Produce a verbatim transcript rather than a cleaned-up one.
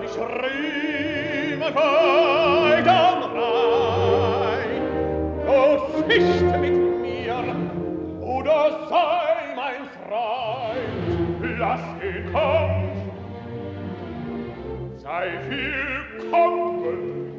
dich rühmen weit am Rhein. Los nicht mit mir, oder sei mein Freund. Lass ihn kommen, sei willkommen.